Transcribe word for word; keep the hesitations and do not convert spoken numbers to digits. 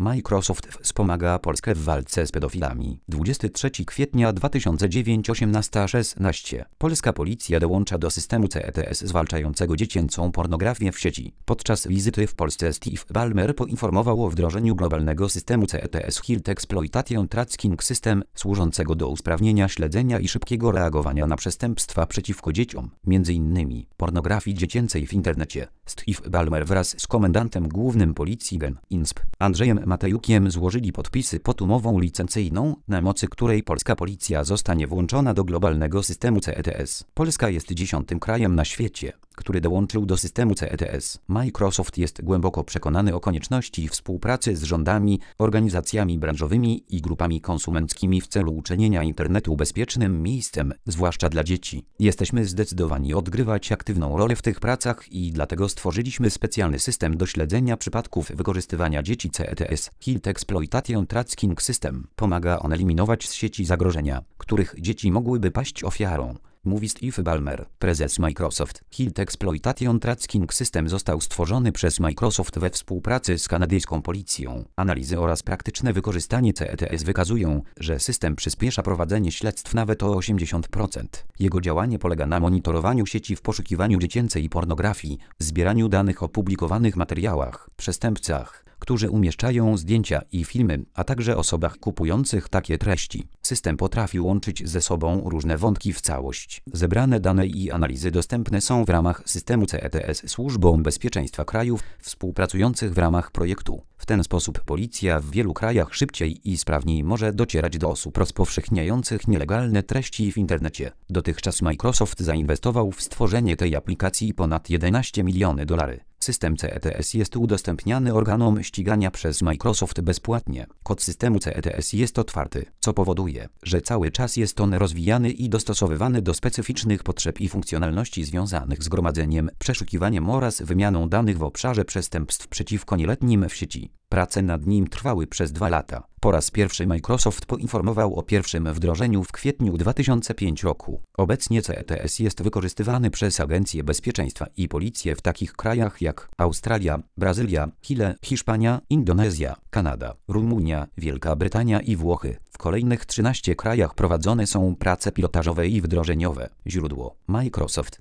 Microsoft wspomaga Polskę w walce z pedofilami. dwudziestego trzeciego kwietnia dwa tysiące dziewiątego osiemnaście szesnaście. Polska policja dołącza do systemu C E T S zwalczającego dziecięcą pornografię w sieci. Podczas wizyty w Polsce Steve Ballmer poinformował o wdrożeniu globalnego systemu C E T S Health Exploitation Tracking System, służącego do usprawnienia śledzenia i szybkiego reagowania na przestępstwa przeciwko dzieciom, między innymi pornografii dziecięcej w internecie. Steve Ballmer wraz z komendantem głównym policji Gen Insp Andrzejem Matejukiem złożyli podpisy pod umową licencyjną, na mocy której polska policja zostanie włączona do globalnego systemu C E T S. Polska jest dziesiątym krajem na świecie, który dołączył do systemu C E T S. Microsoft jest głęboko przekonany o konieczności współpracy z rządami, organizacjami branżowymi i grupami konsumenckimi w celu uczynienia internetu bezpiecznym miejscem, zwłaszcza dla dzieci. Jesteśmy zdecydowani odgrywać aktywną rolę w tych pracach i dlatego stworzyliśmy specjalny system do śledzenia przypadków wykorzystywania dzieci C E T S. Health Exploitation Tracking System. Pomaga on eliminować z sieci zagrożenia, których dzieci mogłyby paść ofiarą, mówi Steve Ballmer, prezes Microsoft. Health Exploitation Tracking System został stworzony przez Microsoft we współpracy z kanadyjską policją. Analizy oraz praktyczne wykorzystanie C E T S wykazują, że system przyspiesza prowadzenie śledztw nawet o osiemdziesiąt procent. Jego działanie polega na monitorowaniu sieci w poszukiwaniu dziecięcej pornografii, zbieraniu danych o publikowanych materiałach, przestępcach, którzy umieszczają zdjęcia i filmy, a także osobach kupujących takie treści. System potrafi łączyć ze sobą różne wątki w całość. Zebrane dane i analizy dostępne są w ramach systemu C E T S służbom bezpieczeństwa krajów współpracujących w ramach projektu. W ten sposób policja w wielu krajach szybciej i sprawniej może docierać do osób rozpowszechniających nielegalne treści w internecie. Dotychczas Microsoft zainwestował w stworzenie tej aplikacji ponad jedenaście milionów dolarów. System C E T S jest udostępniany organom ścigania przez Microsoft bezpłatnie. Kod systemu C E T S jest otwarty, co powoduje, że cały czas jest on rozwijany i dostosowywany do specyficznych potrzeb i funkcjonalności związanych z gromadzeniem, przeszukiwaniem oraz wymianą danych w obszarze przestępstw przeciwko nieletnim w sieci. Prace nad nim trwały przez dwa lata. Po raz pierwszy Microsoft poinformował o pierwszym wdrożeniu w kwietniu dwa tysiące piątego roku. Obecnie C E T S jest wykorzystywany przez agencje bezpieczeństwa i policję w takich krajach jak Australia, Brazylia, Chile, Hiszpania, Indonezja, Kanada, Rumunia, Wielka Brytania i Włochy. W kolejnych trzynastu krajach prowadzone są prace pilotażowe i wdrożeniowe. Źródło: Microsoft.